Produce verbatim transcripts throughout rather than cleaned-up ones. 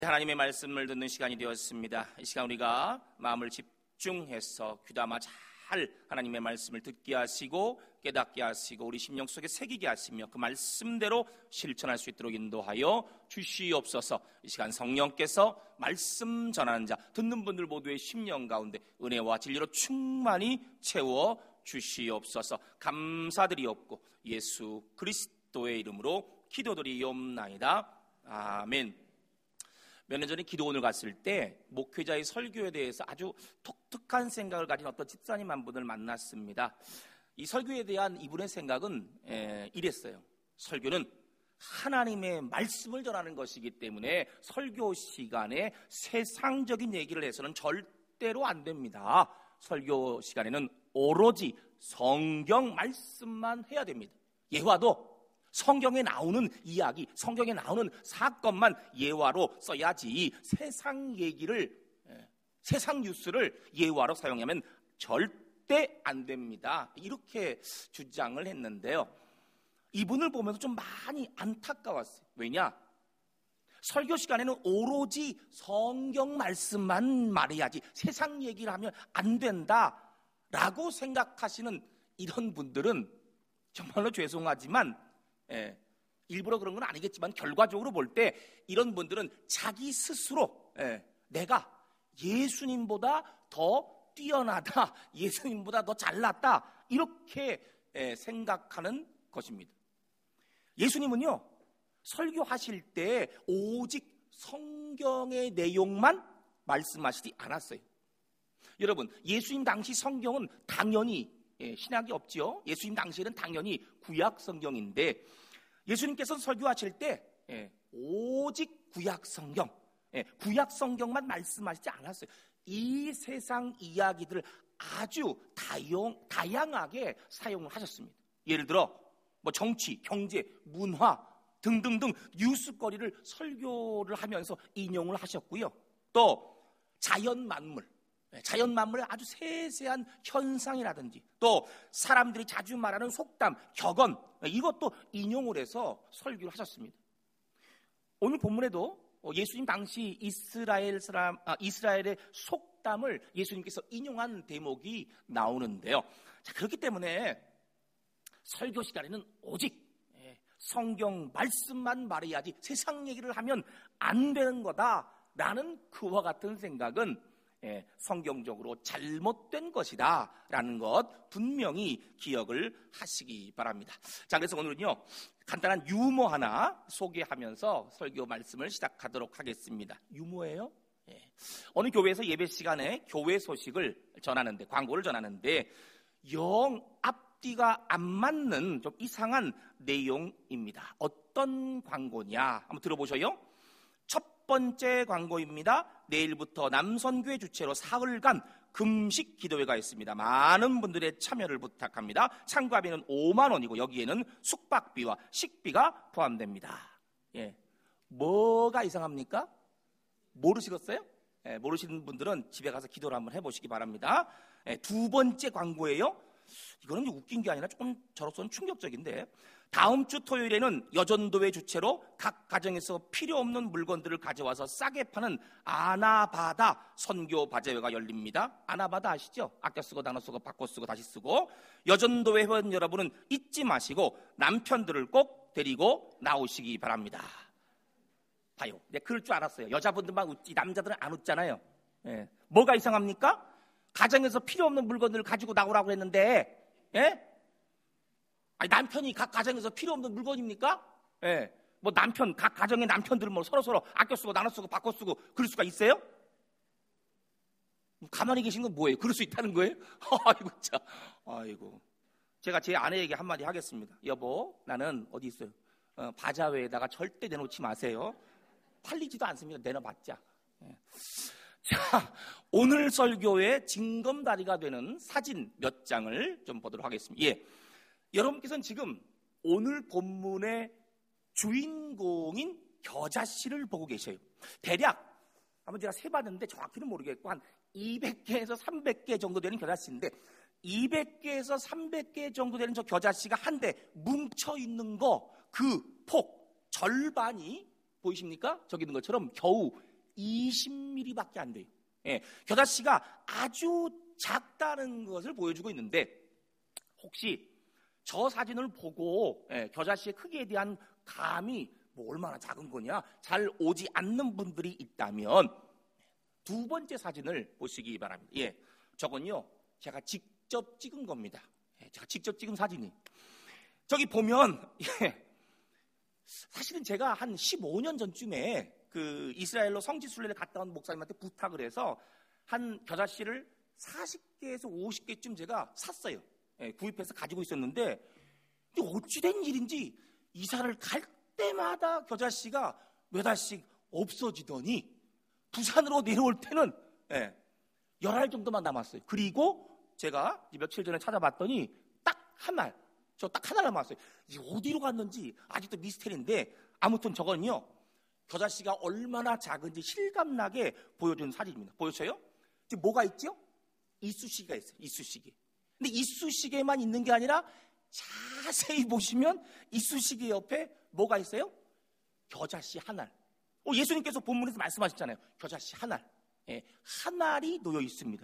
하나님의 말씀을 듣는 시간이 되었습니다. 이 시간 우리가 마음을 집중해서 귀담아 잘 하나님의 말씀을 듣게 하시고 깨닫게 하시고 우리 심령 속에 새기게 하시며 그 말씀대로 실천할 수 있도록 인도하여 주시옵소서. 이 시간 성령께서 말씀 전하는 자 듣는 분들 모두의 심령 가운데 은혜와 진리로 충만히 채워 주시옵소서. 감사드리옵고 예수 그리스도의 이름으로 기도드리옵나이다. 아멘. 몇 년 전에 기도원을 갔을 때 목회자의 설교에 대해서 아주 독특한 생각을 가진 어떤 집사님 한 분을 만났습니다. 이 설교에 대한 이분의 생각은 에, 이랬어요. 설교는 하나님의 말씀을 전하는 것이기 때문에 설교 시간에 세상적인 얘기를 해서는 절대로 안 됩니다. 설교 시간에는 오로지 성경 말씀만 해야 됩니다. 예화도 성경에 나오는 이야기, 성경에 나오는 사건만 예화로 써야지 세상 얘기를, 세상 뉴스를 예화로 사용하면 절대 안 됩니다. 이렇게 주장을 했는데요. 이분을 보면서 좀 많이 안타까웠어요. 왜냐? 설교 시간에는 오로지 성경 말씀만 말해야지 세상 얘기를 하면 안 된다라고 생각하시는 이런 분들은 정말로 죄송하지만 예, 일부러 그런 건 아니겠지만 결과적으로 볼 때 이런 분들은 자기 스스로 예, 내가 예수님보다 더 뛰어나다, 예수님보다 더 잘났다 이렇게 예, 생각하는 것입니다. 예수님은요 설교하실 때 오직 성경의 내용만 말씀하시지 않았어요. 여러분, 예수님 당시 성경은 당연히 예, 신약이 없죠. 예수님 당시에는 당연히 구약 성경인데 예수님께서 설교하실 때 예, 오직 구약 성경, 예, 구약 성경만 말씀하시지 않았어요. 이 세상 이야기들을 아주 다용, 다양하게 사용을 하셨습니다. 예를 들어 뭐 정치, 경제, 문화 등등등 뉴스거리를 설교를 하면서 인용을 하셨고요. 또 자연 만물, 자연 만물의 아주 세세한 현상이라든지 또 사람들이 자주 말하는 속담, 격언 이것도 인용을 해서 설교를 하셨습니다. 오늘 본문에도 예수님 당시 이스라엘 사람, 아, 이스라엘의 속담을 예수님께서 인용한 대목이 나오는데요. 자, 그렇기 때문에 설교 시간에는 오직 성경 말씀만 말해야지 세상 얘기를 하면 안 되는 거다라는 그와 같은 생각은 예, 성경적으로 잘못된 것이다 라는 것 분명히 기억을 하시기 바랍니다. 자, 그래서 오늘은요 간단한 유머 하나 소개하면서 설교 말씀을 시작하도록 하겠습니다. 유머예요? 예. 어느 교회에서 예배 시간에 교회 소식을 전하는데 광고를 전하는데 영 앞뒤가 안 맞는 좀 이상한 내용입니다. 어떤 광고냐 한번 들어보셔요. 첫 번째 광고입니다. 내일부터 남선교회 주최로 사흘간 금식 기도회가 있습니다. 많은 분들의 참여를 부탁합니다. 참가비는 오만 원이고 여기에는 숙박비와 식비가 포함됩니다. 예, 뭐가 이상합니까? 모르시겠어요? 예, 모르시는 분들은 집에 가서 기도를 한번 해보시기 바랍니다. 예, 두 번째 광고예요. 이거는 웃긴 게 아니라 조금 저로서는 충격적인데 다음 주 토요일에는 여전도회 주최로 각 가정에서 필요 없는 물건들을 가져와서 싸게 파는 아나바다 선교 바제회가 열립니다. 아나바다 아시죠? 아껴 쓰고 나눠 쓰고 바꿔 쓰고 다시 쓰고 여전도회 회원 여러분은 잊지 마시고 남편들을 꼭 데리고 나오시기 바랍니다. 봐요. 네, 그럴 줄 알았어요. 여자분들만 웃지 남자들은 안 웃잖아요. 예. 뭐가 이상합니까? 가정에서 필요 없는 물건들을 가지고 나오라고 했는데 예? 아니, 남편이 각 가정에서 필요 없는 물건입니까? 예. 뭐 남편, 각 가정의 남편들은 뭐 서로서로 아껴 쓰고 나눠 쓰고 바꿔 쓰고 그럴 수가 있어요? 가만히 계신 건 뭐예요? 그럴 수 있다는 거예요? 아이고, 참. 아이고. 제가 제 아내에게 한마디 하겠습니다. 여보, 나는 어디 있어요? 어, 바자회에다가 절대 내놓지 마세요. 팔리지도 않습니다. 내놔봤자. 예. 자, 오늘 설교의 징검다리가 되는 사진 몇 장을 좀 보도록 하겠습니다. 예. 여러분께서는 지금 오늘 본문의 주인공인 겨자씨를 보고 계셔요. 대략 한번 제가 세봤는데 정확히는 모르겠고 한 이백 개에서 삼백 개 정도 되는 겨자씨인데 이백 개에서 삼백 개 정도 되는 저 겨자씨가 한데 뭉쳐있는 거 그 폭 절반이 보이십니까? 저기 있는 것처럼 겨우 이십 밀리미터밖에 안 돼요. 예, 겨자씨가 아주 작다는 것을 보여주고 있는데, 혹시 저 사진을 보고 예, 겨자씨의 크기에 대한 감이 뭐 얼마나 작은 거냐 잘 오지 않는 분들이 있다면 두 번째 사진을 보시기 바랍니다. 예, 저건요 제가 직접 찍은 겁니다. 예, 제가 직접 찍은 사진이 저기 보면 예, 사실은 제가 한 십오 년 전쯤에 그 이스라엘로 성지순례를 갔다 온 목사님한테 부탁을 해서 한 겨자씨를 사십 개에서 오십 개쯤 제가 샀어요. 예, 구입해서 가지고 있었는데 어찌된 일인지 이사를 갈 때마다 겨자씨가 몇 알씩 없어지더니 부산으로 내려올 때는 예, 열 알 정도만 남았어요. 그리고 제가 며칠 전에 찾아봤더니 딱 한 알, 저 딱 하나 남았어요. 이게 어디로 갔는지 아직도 미스테리인데 아무튼 저건요 겨자씨가 얼마나 작은지 실감나게 보여주는 사진입니다. 보여줘요? 지금 뭐가 있죠? 이쑤시개가 있어요. 이쑤시개. 근데 이쑤시개만 있는 게 아니라 자세히 보시면 이쑤시개 옆에 뭐가 있어요? 겨자씨 한 알. 어, 예수님께서 본문에서 말씀하셨잖아요. 겨자씨 한 알. 예, 한 알이 놓여 있습니다.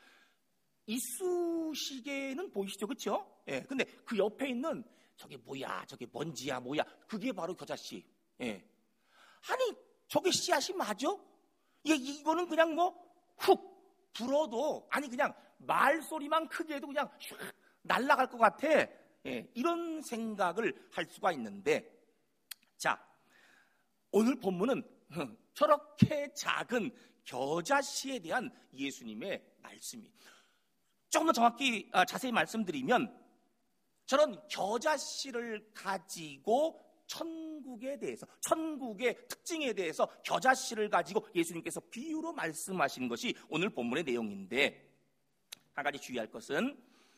이쑤시개는 보이시죠? 그렇죠? 예, 근데 그 옆에 있는 저게 뭐야? 저게 먼지야? 뭐야? 그게 바로 겨자씨. 예. 아니, 저게 씨앗이 맞아? 예, 이거는 그냥 뭐 훅 불어도 아니 그냥 말소리만 크게 해도 그냥 슉 날아갈 것 같아. 예, 이런 생각을 할 수가 있는데, 자, 오늘 본문은 저렇게 작은 겨자씨에 대한 예수님의 말씀이 조금 더 정확히 아, 자세히 말씀드리면 저런 겨자씨를 가지고 천국에 대해서, 천국의 특징에 대해서 겨자씨를 가지고 예수님께서 비유로 말씀하신 것이 오늘 본문의 내용인데, 한 가지 주의할 것은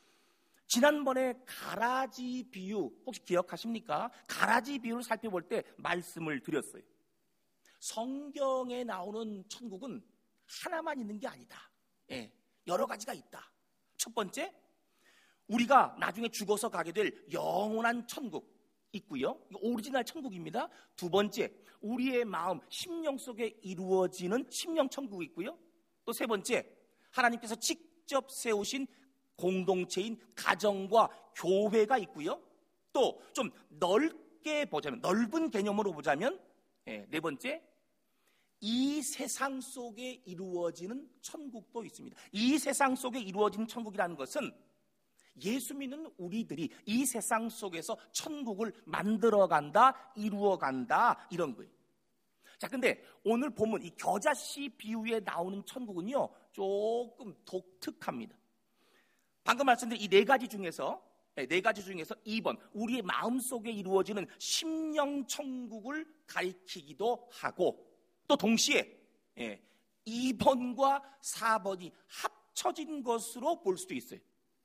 지난번에 가라지 비유 혹시 기억하십니까? 가라지 비유를 살펴볼 때 말씀을 드렸어요. 성경에 나오는 천국은 하나만 있는 게 아니다. 예, 여러 가지가 있다. 첫 번째, 우리가 나중에 죽어서 가게 될 영원한 천국 있고요. 오리지널 천국입니다. 두 번째, 우리의 마음, 심령 속에 이루어지는 심령 천국이 있고요. 또 세 번째, 하나님께서 직접 세우신 공동체인 가정과 교회가 있고요. 또 좀 넓게 보자면, 넓은 개념으로 보자면 네, 네 번째, 이 세상 속에 이루어지는 천국도 있습니다. 이 세상 속에 이루어지는 천국이라는 것은 예수 믿는 우리들이 이 세상 속에서 천국을 만들어간다, 이루어간다, 이런 거예요. 자, 근데 오늘 보면 이 겨자씨 비유에 나오는 천국은요 조금 독특합니다. 방금 말씀드린 이 네 가지 중에서 네 가지 중에서 이 번, 우리의 마음속에 이루어지는 심령 천국을 가리키기도 하고, 또 동시에 예, 이 번과 사 번이 합쳐진 것으로 볼 수도 있어요.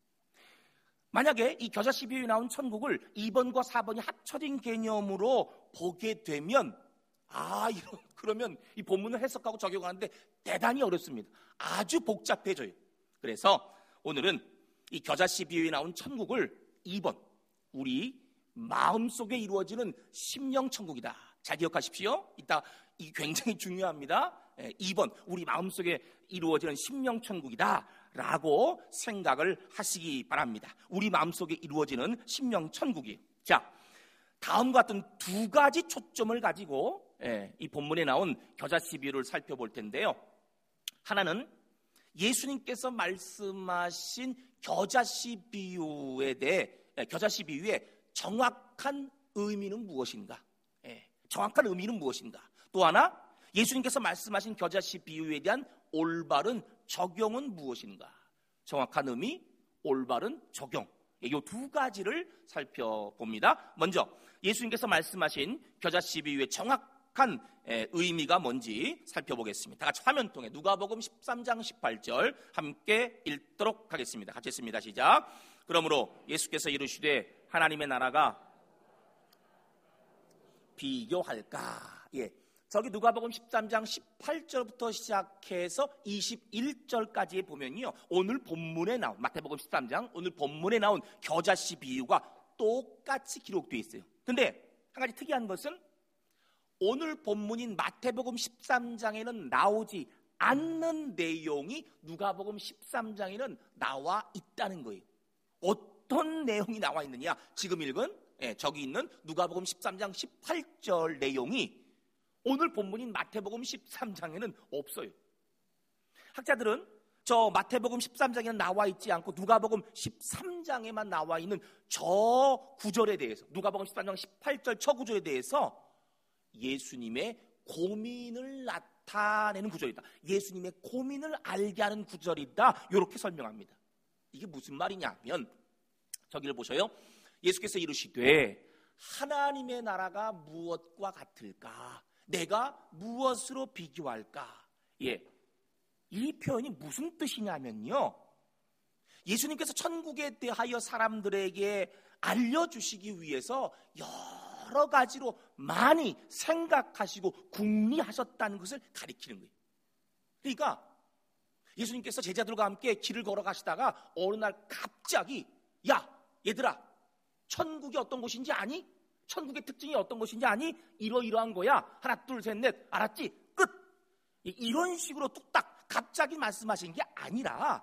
만약에 이 겨자씨 비유에 나온 천국을 이 번과 사 번이 합쳐진 개념으로 보게 되면 아, 이런, 그러면 이 본문을 해석하고 적용하는데 대단히 어렵습니다. 아주 복잡해져요. 그래서 오늘은 이 겨자씨 비유에 나온 천국을 이 번, 우리 마음속에 이루어지는 심령 천국이다. 잘 기억하십시오. 이따 이 굉장히 중요합니다. 이 번, 우리 마음속에 이루어지는 심령 천국이다 라고 생각을 하시기 바랍니다. 우리 마음속에 이루어지는 심령 천국이에요. 자, 다음과 같은 두 가지 초점을 가지고 이 본문에 나온 겨자씨 비유를 살펴볼 텐데요. 하나는 예수님께서 말씀하신 겨자씨 비유에 대해, 겨자씨 비유의 정확한 의미는 무엇인가? 정확한 의미는 무엇인가? 또 하나, 예수님께서 말씀하신 겨자씨 비유에 대한 올바른 적용은 무엇인가? 정확한 의미, 올바른 적용. 이 두 가지를 살펴봅니다. 먼저 예수님께서 말씀하신 겨자씨 비유의 정확한 의미가 뭔지 살펴보겠습니다. 다 같이 화면 통해 누가복음 십삼 장 십팔 절 함께 읽도록 하겠습니다. 같이 읽습니다. 시작. 그러므로 예수께서 이르시되 하나님의 나라가 비교할까? 예. 저기 누가복음 십삼 장 십팔 절부터 시작해서 이십일 절까지 보면요, 오늘 본문에 나온, 마태복음 십삼 장 오늘 본문에 나온 겨자씨 비유가 똑같이 기록되어 있어요. 근데 한 가지 특이한 것은 오늘 본문인 마태복음 십삼 장에는 나오지 않는 내용이 누가복음 십삼 장에는 나와 있다는 거예요. 어떤 내용이 나와 있느냐? 지금 읽은 예, 저기 있는 누가복음 십삼 장 십팔 절 내용이 오늘 본문인 마태복음 십삼 장에는 없어요. 학자들은 저 마태복음 십삼 장에는 나와 있지 않고 누가복음 십삼 장에만 나와 있는 저 구절에 대해서, 누가복음 십삼 장 십팔 절 저 구절에 대해서 예수님의 고민을 나타내는 구절이다. 예수님의 고민을 알게 하는 구절이다. 이렇게 설명합니다. 이게 무슨 말이냐면 저기를 보셔요. 예수께서 이르시되 하나님의 나라가 무엇과 같을까? 내가 무엇으로 비교할까? 예, 이 표현이 무슨 뜻이냐면요, 예수님께서 천국에 대하여 사람들에게 알려주시기 위해서 여러 가지로 많이 생각하시고 궁리하셨다는 것을 가리키는 거예요. 그러니까 예수님께서 제자들과 함께 길을 걸어가시다가 어느 날 갑자기 야 얘들아, 천국이 어떤 곳인지 아니? 천국의 특징이 어떤 것인지 아니? 이러이러한 거야. 하나 둘 셋 넷 알았지? 끝. 이런 식으로 뚝딱 갑자기 말씀하신 게 아니라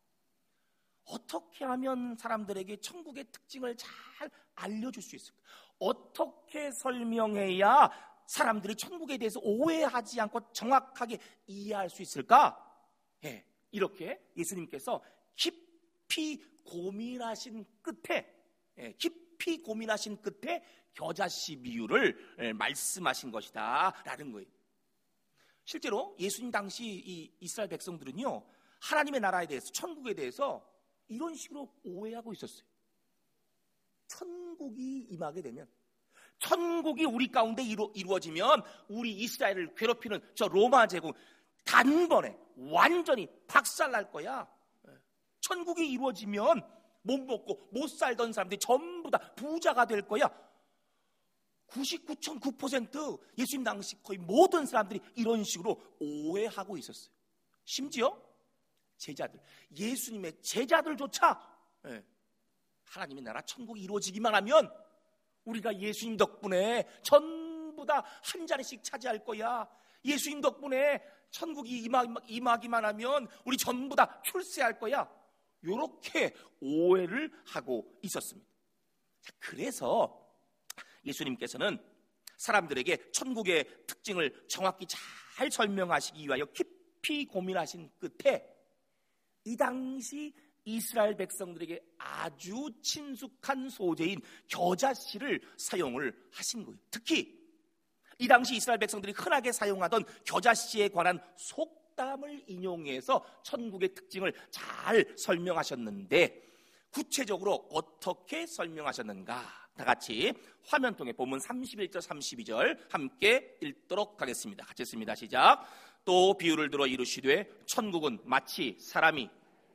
어떻게 하면 사람들에게 천국의 특징을 잘 알려줄 수 있을까? 어떻게 설명해야 사람들이 천국에 대해서 오해하지 않고 정확하게 이해할 수 있을까? 예, 이렇게 예수님께서 깊이 고민하신 끝에 예, 깊이 고민하신 끝에 겨자씨 비유를 예, 말씀하신 것이다 라는 거예요. 실제로 예수님 당시 이 이스라엘 백성들은요, 하나님의 나라에 대해서, 천국에 대해서 이런 식으로 오해하고 있었어요. 천국이 임하게 되면, 천국이 우리 가운데 이루, 이루어지면 우리 이스라엘을 괴롭히는 저 로마 제국 단번에 완전히 박살날 거야. 천국이 이루어지면 못 먹고 못 살던 사람들이 전부 다 부자가 될 거야. 구십구 점 구 퍼센트 예수님 당시 거의 모든 사람들이 이런 식으로 오해하고 있었어요. 심지어 제자들, 예수님의 제자들조차 예, 하나님의 나라 천국이 이루어지기만 하면 우리가 예수님 덕분에 전부 다 한 자리씩 차지할 거야. 예수님 덕분에 천국이 임하기만 하면 우리 전부 다 출세할 거야. 이렇게 오해를 하고 있었습니다. 자, 그래서 예수님께서는 사람들에게 천국의 특징을 정확히 잘 설명하시기 위하여 깊이 고민하신 끝에 이 당시 이스라엘 백성들에게 아주 친숙한 소재인 겨자씨를 사용을 하신 거예요. 특히 이 당시 이스라엘 백성들이 흔하게 사용하던 겨자씨에 관한 속담을 인용해서 천국의 특징을 잘 설명하셨는데, 구체적으로 어떻게 설명하셨는가? 다 같이 화면 통해 본문 삼십일 절 삼십이 절 함께 읽도록 하겠습니다. 같이 읽습니다. 시작. 또 비유를 들어 이르시되 천국은 마치 사람이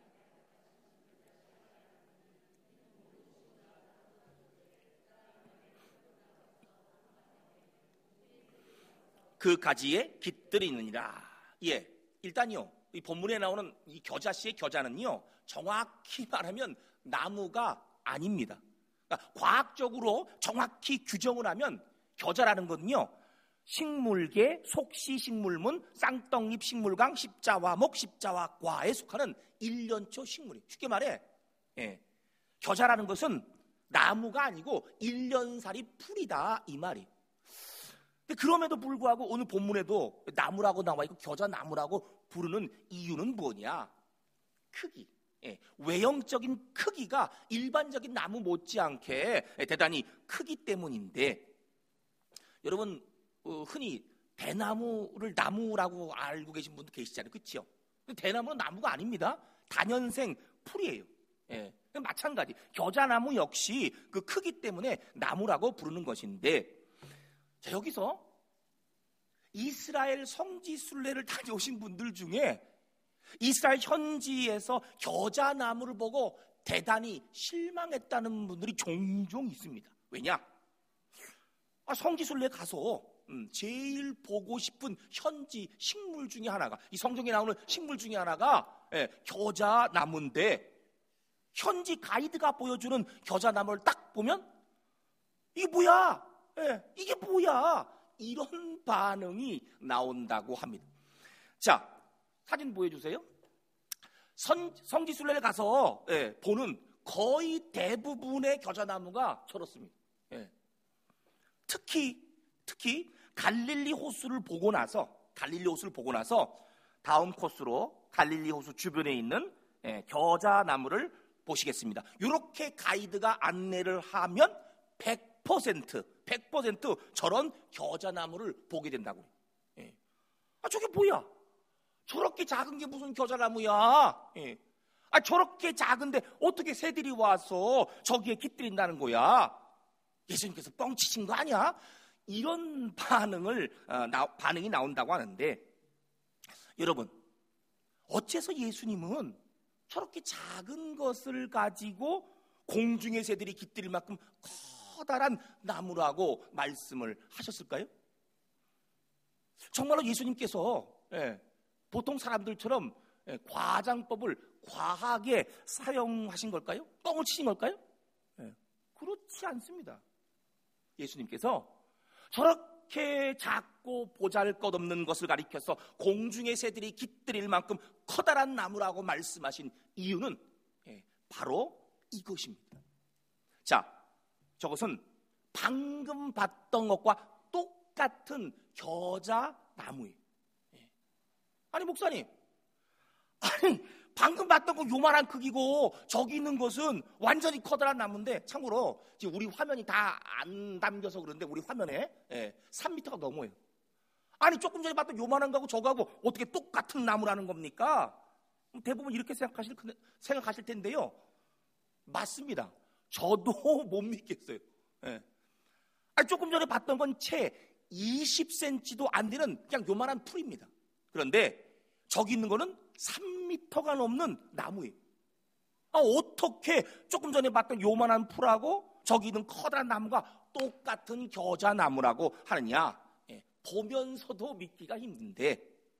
그 가지에 깃들이 있느니라. 예, 일단요, 이 본문에 나오는 이 겨자씨의 겨자는요, 정확히 말하면 나무가 아닙니다. 그러니까 과학적으로 정확히 규정을 하면 겨자라는 것은요, 식물계, 속시 식물문, 쌍떡잎 식물강, 십자화목, 십자화과에 속하는 일년초 식물이에요. 쉽게 말해, 예, 겨자라는 것은 나무가 아니고 일년살이 풀이다 이 말이에요. 근데 그럼에도 불구하고 오늘 본문에도 나무라고 나와 있고 겨자 나무라고 부르는 이유는 뭐냐? 크기. 예, 외형적인 크기가 일반적인 나무 못지않게 대단히 크기 때문인데, 여러분 어, 흔히 대나무를 나무라고 알고 계신 분도 계시잖아요. 그렇죠? 대나무는 나무가 아닙니다. 다년생 풀이에요. 예, 마찬가지 겨자나무 역시 그 크기 때문에 나무라고 부르는 것인데, 자, 여기서 이스라엘 성지 순례를 다녀오신 분들 중에 이스라엘 현지에서 겨자나무를 보고 대단히 실망했다는 분들이 종종 있습니다. 왜냐? 아, 성지 순례 가서 음, 제일 보고 싶은 현지 식물 중에 하나가, 이 성경에 나오는 식물 중에 하나가 예, 겨자나무인데, 현지 가이드가 보여주는 겨자나무를 딱 보면 이게 뭐야? 예, 이게 뭐야? 이런 반응이 나온다고 합니다. 자, 사진 보여주세요. 선, 성지순례를 가서 예, 보는 거의 대부분의 겨자나무가 저렇습니다. 예. 특히 특히 갈릴리 호수를 보고 나서 갈릴리 호수를 보고 나서 다음 코스로 갈릴리 호수 주변에 있는 예, 겨자나무를 보시겠습니다. 이렇게 가이드가 안내를 하면 백 퍼센트 백 퍼센트 저런 겨자나무를 보게 된다고. 예. 아, 저게 뭐야? 저렇게 작은 게 무슨 겨자나무야? 예. 아, 저렇게 작은데 어떻게 새들이 와서 저기에 깃들인다는 거야? 예수님께서 뻥치신 거 아니야? 이런 반응을 어, 나, 반응이 나온다고 하는데, 여러분, 어째서 예수님은 저렇게 작은 것을 가지고 공중의 새들이 깃들일 만큼 커다란 나무라고 말씀을 하셨을까요? 정말로 예수님께서 예, 보통 사람들처럼 예, 과장법을 과하게 사용하신 걸까요? 뻥을 치신 걸까요? 예, 그렇지 않습니다. 예수님께서 저렇게 작고 보잘것없는 것을 가리켜서 공중의 새들이 깃들일 만큼 커다란 나무라고 말씀하신 이유는 예, 바로 이것입니다. 자, 저것은 방금 봤던 것과 똑같은 겨자나무예요. 예. 아니, 목사님, 아니 방금 봤던 거 요만한 크기고 저기 있는 것은 완전히 커다란 나무인데, 참고로 지금 우리 화면이 다 안 담겨서 그런데 우리 화면에 예, 삼 미터가 넘어요. 아니, 조금 전에 봤던 요만한 거하고 저거하고 어떻게 똑같은 나무라는 겁니까? 대부분 이렇게 생각하실, 생각하실 텐데요, 맞습니다. 저도 못 믿겠어요. 예. 아니, 조금 전에 봤던 건 채 이십 센티미터도 안 되는 그냥 요만한 풀입니다. 그런데 저기 있는 거는 삼 미터가 넘는 나무예요. 아, 어떻게 조금 전에 봤던 요만한 풀하고 저기 있는 커다란 나무가 똑같은 겨자나무라고 하느냐? 예, 보면서도 믿기가 힘든데,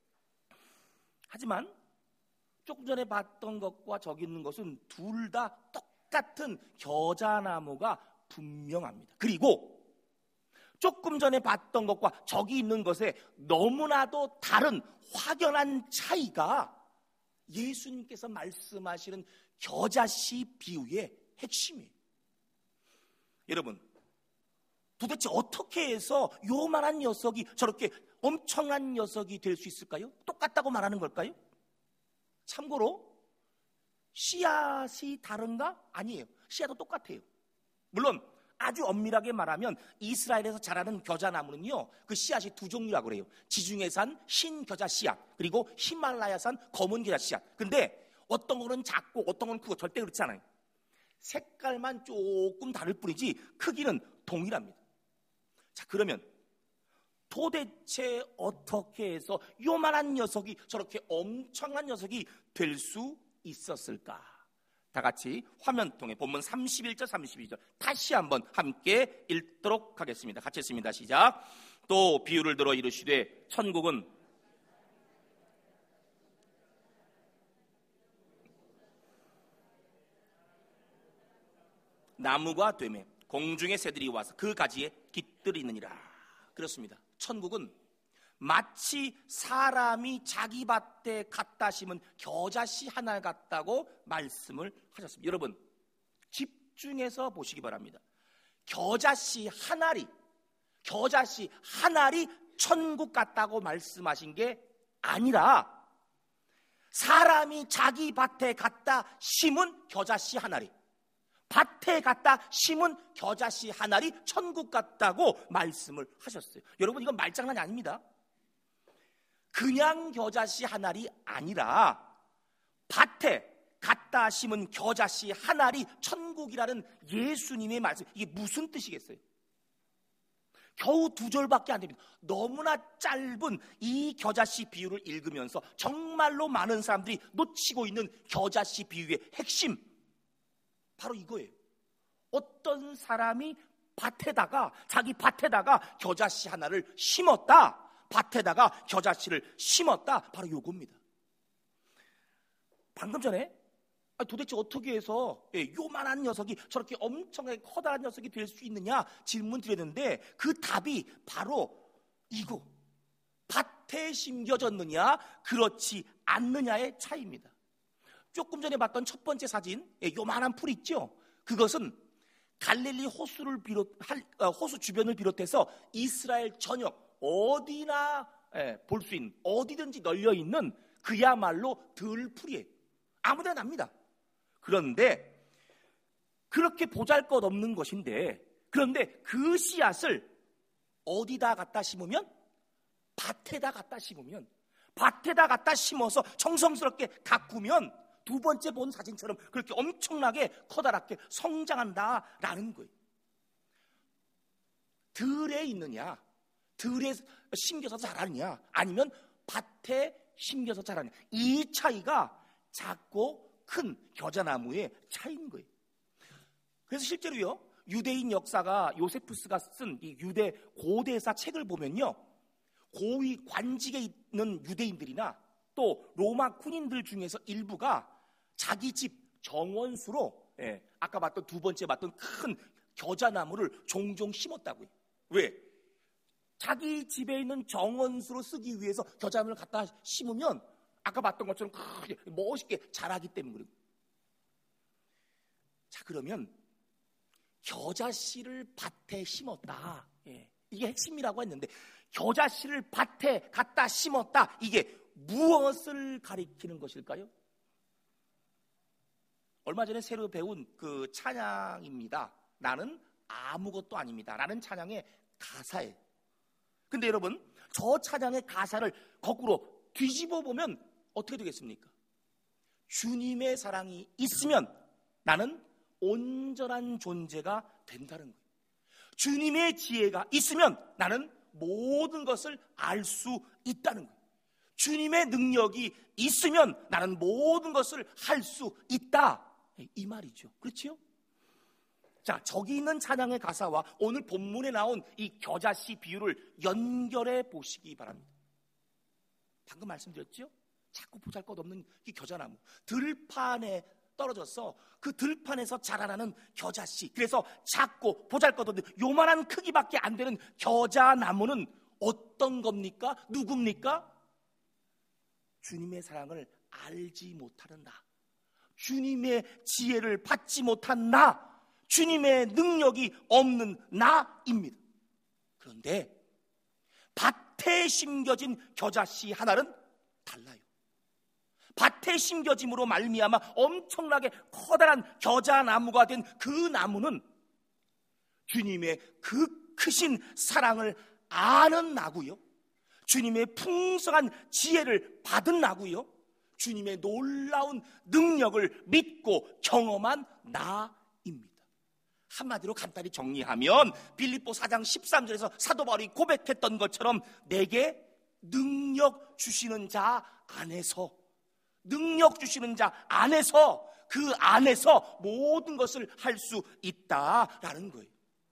하지만 조금 전에 봤던 것과 저기 있는 것은 둘 다 똑같은 겨자나무가 분명합니다. 그리고 조금 전에 봤던 것과 저기 있는 것에 너무나도 다른 확연한 차이가 예수님께서 말씀하시는 겨자씨 비유의 핵심이에요. 여러분, 도대체 어떻게 해서 요만한 녀석이 저렇게 엄청난 녀석이 될 수 있을까요? 똑같다고 말하는 걸까요? 참고로 씨앗이 다른가? 아니에요. 씨앗도 똑같아요. 물론 아주 엄밀하게 말하면 이스라엘에서 자라는 겨자나무는요, 그 씨앗이 두 종류라고 그래요. 지중해산 흰겨자 씨앗, 그리고 히말라야산 검은 겨자 씨앗. 근데 어떤 거는 작고 어떤 건 크고 절대 그렇지 않아요. 색깔만 조금 다를 뿐이지 크기는 동일합니다. 자, 그러면 도대체 어떻게 해서 요만한 녀석이 저렇게 엄청난 녀석이 될 수 있었을까? 다 같이 화면 통해 본문 삼십일 절 삼십이 절 다시 한번 함께 읽도록 하겠습니다. 같이 읽습니다. 시작. 또 비유를 들어 이르시되 천국은 나무가 되매 공중의 새들이 와서 그 가지에 깃들이느니라. 그렇습니다. 천국은 마치 사람이 자기 밭에 갖다 심은 겨자씨 하나 같다고 말씀을 하셨습니다. 여러분, 집중해서 보시기 바랍니다. 겨자씨 한 알이 겨자씨 한 알이 천국 같다고 말씀하신 게 아니라 사람이 자기 밭에 갖다 심은 겨자씨 한 알이 밭에 갖다 심은 겨자씨 한 알이 천국 같다고 말씀을 하셨어요. 여러분, 이건 말장난이 아닙니다. 그냥 겨자씨 한 알이 아니라 밭에 갖다 심은 겨자씨 한 알이 천국이라는 예수님의 말씀, 이게 무슨 뜻이겠어요? 겨우 두 절밖에 안 됩니다. 너무나 짧은 이 겨자씨 비유를 읽으면서 정말로 많은 사람들이 놓치고 있는 겨자씨 비유의 핵심, 바로 이거예요. 어떤 사람이 밭에다가 자기 밭에다가 겨자씨 하나를 심었다. 밭에다가 겨자씨를 심었다. 바로 요겁니다. 방금 전에 도대체 어떻게 해서 요만한 녀석이 저렇게 엄청나게 커다란 녀석이 될 수 있느냐 질문 드렸는데, 그 답이 바로 이거 밭에 심겨졌느냐 그렇지 않느냐의 차이입니다. 조금 전에 봤던 첫 번째 사진, 요만한 풀 있죠? 그것은 갈릴리 호수를 비롯, 호수 주변을 비롯해서 이스라엘 전역 어디나 볼 수 있는, 어디든지 널려 있는 그야말로 들풀이에요. 아무데나 납니다. 그런데 그렇게 보잘것없는 것인데, 그런데 그 씨앗을 어디다 갖다 심으면? 밭에다 갖다 심으면, 밭에다 갖다 심어서 정성스럽게 가꾸면 두 번째 본 사진처럼 그렇게 엄청나게 커다랗게 성장한다라는 거예요. 들에 있느냐, 들에 심겨서 자라느냐, 아니면 밭에 심겨서 자라느냐, 이 차이가 작고 큰 겨자나무의 차이인 거예요. 그래서 실제로요, 유대인 역사가 요세푸스가 쓴 이 유대 고대사 책을 보면요, 고위 관직에 있는 유대인들이나 또 로마 군인들 중에서 일부가 자기 집 정원수로, 예, 아까 봤던 두 번째 봤던 큰 겨자나무를 종종 심었다고요. 왜? 자기 집에 있는 정원수로 쓰기 위해서 겨자나무를 갖다 심으면 아까 봤던 것처럼 크게 멋있게 자라기 때문에 그래요. 자, 그러면 겨자씨를 밭에 심었다, 예, 이게 핵심이라고 했는데, 겨자씨를 밭에 갖다 심었다, 이게 무엇을 가리키는 것일까요? 얼마 전에 새로 배운 그 찬양입니다. 나는 아무것도 아닙니다 라는 찬양의 가사예요. 근데 여러분, 저 찬양의 가사를 거꾸로 뒤집어 보면 어떻게 되겠습니까? 주님의 사랑이 있으면 나는 온전한 존재가 된다는 거예요. 주님의 지혜가 있으면 나는 모든 것을 알 수 있다는 거예요. 주님의 능력이 있으면 나는 모든 것을 할 수 있다, 이 말이죠. 그렇지요? 자, 저기 있는 찬양의 가사와 오늘 본문에 나온 이 겨자씨 비유를 연결해 보시기 바랍니다. 방금 말씀드렸죠? 자꾸 보잘것없는 이 겨자나무, 들판에 떨어져서 그 들판에서 자라나는 겨자씨, 그래서 작고 보잘것없는 요만한 크기밖에 안 되는 겨자나무는 어떤 겁니까? 누굽니까? 주님의 사랑을 알지 못하는 나, 주님의 지혜를 받지 못한 나, 주님의 능력이 없는 나입니다. 그런데 밭에 심겨진 겨자씨 하나는 달라요. 밭에 심겨짐으로 말미암아 엄청나게 커다란 겨자나무가 된 그 나무는 주님의 그 크신 사랑을 아는 나고요, 주님의 풍성한 지혜를 받은 나고요, 주님의 놀라운 능력을 믿고 경험한 나입니다. 한마디로 간단히 정리하면 빌립보 사 장 십삼 절에서 사도 바울이 고백했던 것처럼 내게 능력 주시는 자 안에서, 능력 주시는 자 안에서, 그 안에서 모든 것을 할 수 있다라는 거예요.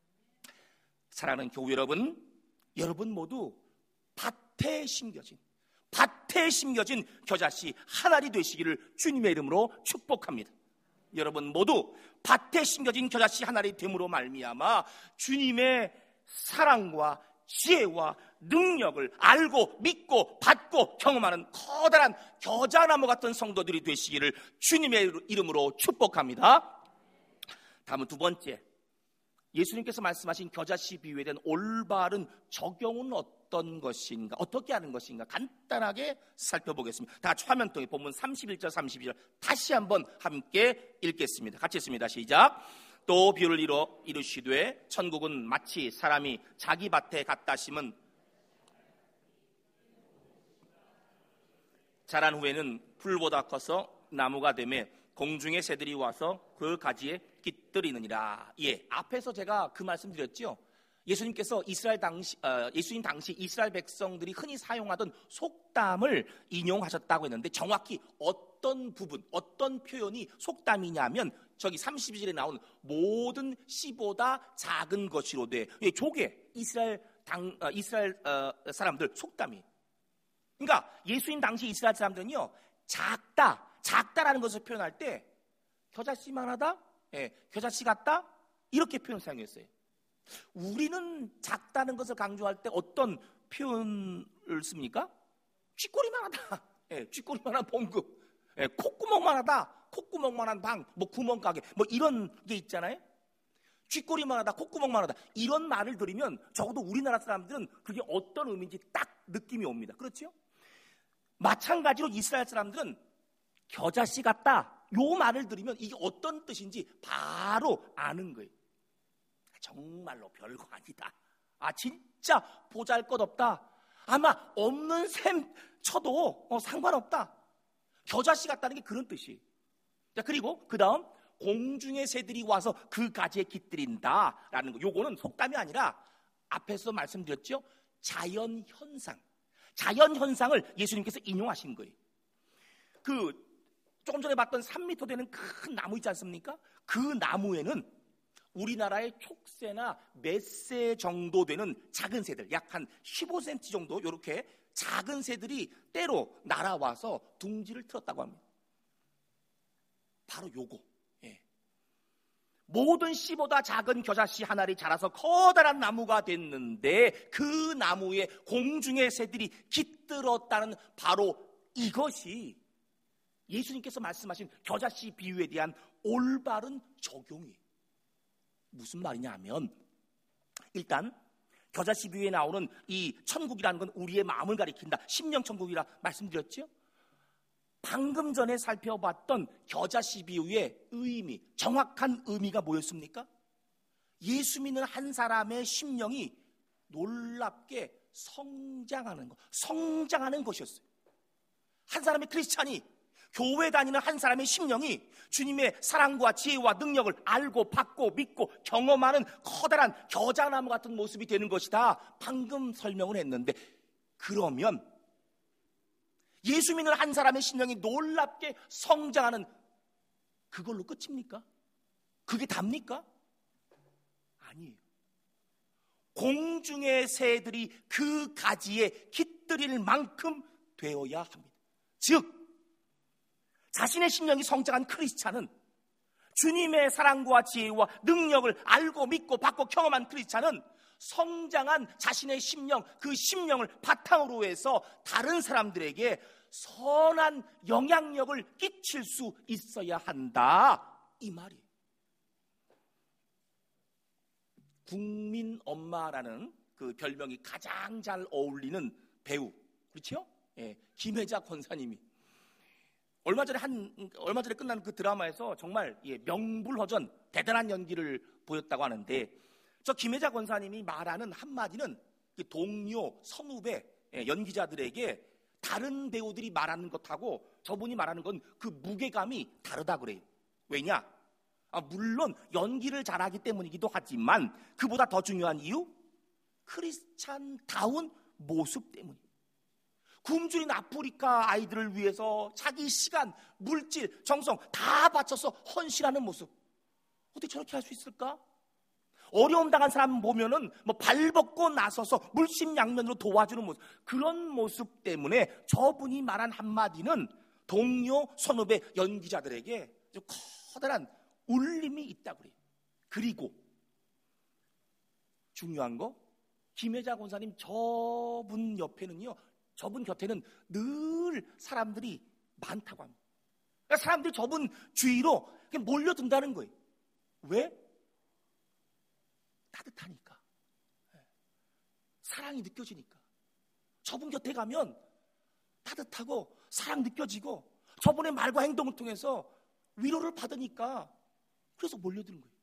사랑하는 교회 여러분, 여러분 모두 밭에 심겨진, 밭에 심겨진 겨자씨 한 알이 되시기를 주님의 이름으로 축복합니다. 여러분 모두 밭에 심겨진 겨자씨 한 알이 됨으로 말미암아 주님의 사랑과 지혜와 능력을 알고 믿고 받고 경험하는 커다란 겨자나무 같은 성도들이 되시기를 주님의 이름으로 축복합니다. 다음은 두 번째, 예수님께서 말씀하신 겨자씨 비유에 대한 올바른 적용은 어떤 것인가, 어떻게 하는 것인가 간단하게 살펴보겠습니다. 다 같이 화면 통해 본문 삼십일 절 삼십이 절 다시 한번 함께 읽겠습니다. 같이 읽습니다. 시작. 또 비유를 이루, 이루시되 천국은 마치 사람이 자기 밭에 갖다 심은 자란 후에는 풀보다 커서 나무가 되매 공중의 새들이 와서 그 가지에 깃들이느니라. 예, 앞에서 제가 그 말씀 드렸죠. 예수님께서 이스라엘 당시, 어, 예수님 당시 이스라엘 백성들이 흔히 사용하던 속담을 인용하셨다고 했는데, 정확히 어떤 부분, 어떤 표현이 속담이냐면 저기 삼십이 절에 나온 모든 씨보다 작은 것이로되, 예, 조개, 이스라엘 당, 어, 이스라엘 어, 사람들 속담이. 그러니까 예수님 당시 이스라엘 사람들은요, 작다, 작다라는 것을 표현할 때 겨자씨만하다, 예, 겨자씨 같다, 이렇게 표현 사용했어요. 우리는 작다는 것을 강조할 때 어떤 표현을 씁니까? 쥐꼬리만 하다. 예, 쥐꼬리만 한 봉급. 예, 콧구멍만 하다. 콧구멍만 한 방, 뭐 구멍가게, 뭐 이런 게 있잖아요. 쥐꼬리만 하다, 콧구멍만 하다. 이런 말을 들으면 적어도 우리나라 사람들은 그게 어떤 의미인지 딱 느낌이 옵니다. 그렇죠? 마찬가지로 이스라엘 사람들은 겨자씨 같다. 요 말을 들으면 이게 어떤 뜻인지 바로 아는 거예요. 정말로 별거 아니다. 아, 진짜 보잘것없다. 아마 없는 셈 쳐도 어, 상관없다. 겨자씨 같다는 게 그런 뜻이에요. 자, 그리고 그 다음 공중의 새들이 와서 그 가지에 깃들인다라는 거. 요거는 속담이 아니라 앞에서 말씀드렸죠. 자연 현상. 자연 현상을 예수님께서 인용하신 거예요. 그 조금 전에 봤던 삼 미터 되는 큰 나무 있지 않습니까? 그 나무에는 우리나라의 촉새나 맷새 정도 되는 작은 새들, 약 한 십오 센티미터 정도 이렇게 작은 새들이 때로 날아와서 둥지를 틀었다고 합니다. 바로 요거. 예. 모든 씨보다 작은 겨자씨 하나를 자라서 커다란 나무가 됐는데 그 나무에 공중의 새들이 깃들었다는 바로 이것이 예수님께서 말씀하신 겨자씨 비유에 대한 올바른 적용이에요. 무슨 말이냐 하면 일단 겨자씨 비유에 나오는 이 천국이라는 건 우리의 마음을 가리킨다. 심령천국이라 말씀드렸죠. 방금 전에 살펴봤던 겨자씨 비유의 의미, 정확한 의미가 뭐였습니까? 예수 믿는 한 사람의 심령이 놀랍게 성장하는 것, 성장하는 것이었어요. 한 사람의 크리스찬이, 교회 다니는 한 사람의 심령이 주님의 사랑과 지혜와 능력을 알고 받고 믿고 경험하는 커다란 겨자나무 같은 모습이 되는 것이다. 방금 설명을 했는데, 그러면 예수 믿는 한 사람의 심령이 놀랍게 성장하는 그걸로 끝입니까? 그게 답니까? 아니에요. 공중의 새들이 그 가지에 깃들일 만큼 되어야 합니다. 즉 자신의 심령이 성장한 크리스찬은, 주님의 사랑과 지혜와 능력을 알고 믿고 받고 경험한 크리스찬은 성장한 자신의 심령, 그 심령을 바탕으로 해서 다른 사람들에게 선한 영향력을 끼칠 수 있어야 한다, 이 말이에요. 국민 엄마라는 그 별명이 가장 잘 어울리는 배우, 그렇죠? 예, 김혜자 권사님이 얼마 전에 한 얼마 전에 끝난 그 드라마에서 정말 예, 명불허전 대단한 연기를 보였다고 하는데, 저 김혜자 권사님이 말하는 한마디는 그 동료 선후배 예, 연기자들에게 다른 배우들이 말하는 것하고 저분이 말하는 건 그 무게감이 다르다 그래요. 왜냐? 아, 물론 연기를 잘하기 때문이기도 하지만 그보다 더 중요한 이유, 크리스찬다운 모습 때문이에요. 굶주린 아프리카 아이들을 위해서 자기 시간, 물질, 정성 다 바쳐서 헌신하는 모습. 어떻게 저렇게 할 수 있을까? 어려움 당한 사람 보면은 뭐 발벗고 나서서 물심양면으로 도와주는 모습. 그런 모습 때문에 저분이 말한 한마디는 동료 선후배 연기자들에게 아주 커다란 울림이 있다고 그래요. 그리고 중요한 거, 김혜자 권사님 저분 옆에는요, 저분 곁에는 늘 사람들이 많다고 합니다. 그러니까 사람들이 저분 주위로 몰려든다는 거예요. 왜? 따뜻하니까, 사랑이 느껴지니까. 저분 곁에 가면 따뜻하고 사랑 느껴지고 저분의 말과 행동을 통해서 위로를 받으니까 그래서 몰려드는 거예요.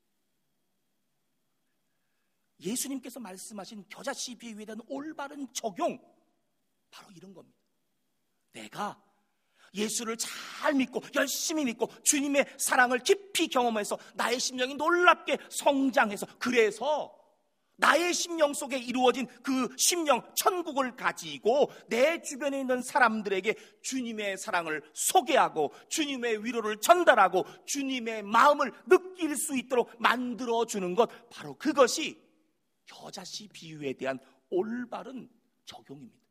예수님께서 말씀하신 겨자씨 비유에 대한 올바른 적용, 바로 이런 겁니다. 내가 예수를 잘 믿고 열심히 믿고 주님의 사랑을 깊이 경험해서 나의 심령이 놀랍게 성장해서, 그래서 나의 심령 속에 이루어진 그 심령 천국을 가지고 내 주변에 있는 사람들에게 주님의 사랑을 소개하고 주님의 위로를 전달하고 주님의 마음을 느낄 수 있도록 만들어주는 것, 바로 그것이 겨자씨 비유에 대한 올바른 적용입니다.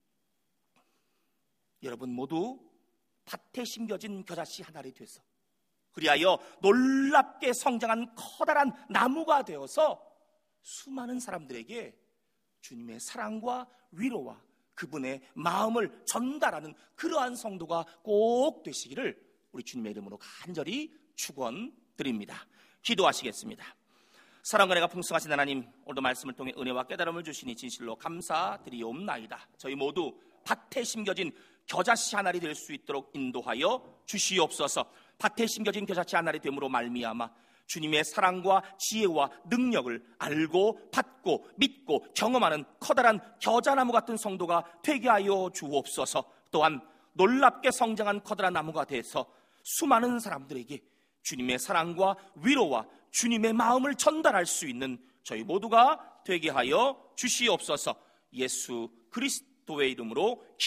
여러분 모두 밭에 심겨진 겨자씨 하나를 돼서 그리하여 놀랍게 성장한 커다란 나무가 되어서 수많은 사람들에게 주님의 사랑과 위로와 그분의 마음을 전달하는 그러한 성도가 꼭 되시기를 우리 주님의 이름으로 간절히 축원드립니다. 기도하시겠습니다. 사랑과 은혜가 풍성하신 하나님, 오늘도 말씀을 통해 은혜와 깨달음을 주시니 진실로 감사드리옵나이다. 저희 모두 밭에 심겨진 겨자씨 한 알이 될 수 있도록 인도하여 주시옵소서. 밭에 심겨진 겨자씨 한 알이 됨으로 말미암아 주님의 사랑과 지혜와 능력을 알고 받고 믿고 경험하는 커다란 겨자나무 같은 성도가 되게 하여 주옵소서. 또한 놀랍게 성장한 커다란 나무가 돼서 수많은 사람들에게 주님의 사랑과 위로와 주님의 마음을 전달할 수 있는 저희 모두가 되게 하여 주시옵소서. 예수 그리스도의 이름으로